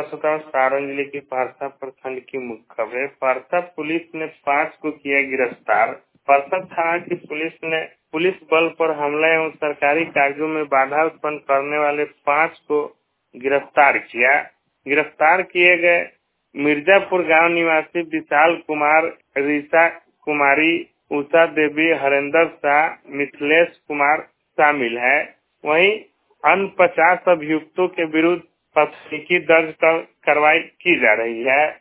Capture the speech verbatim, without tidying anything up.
नमस्कार श्रोताओं, सारण जिले के पारसा प्रखंड की मुख्य खबर है। पारसा पुलिस ने पांच को किया गिरफ्तार। पारसा थाना की पुलिस ने पुलिस बल पर हमला एवं सरकारी कार्यों में बाधा उत्पन्न करने वाले पांच को गिरफ्तार किया। गिरफ्तार किए गए मिर्जापुर गांव निवासी विशाल कुमार, रीता कुमारी, उषा देवी, हरेंद्र शाह, मिथिलेश कुमार शामिल है। वहीं अन्य पचास अभियुक्तों के विरुद्ध प्राथमिकी दर्ज कर कार्रवाई की जा रही है।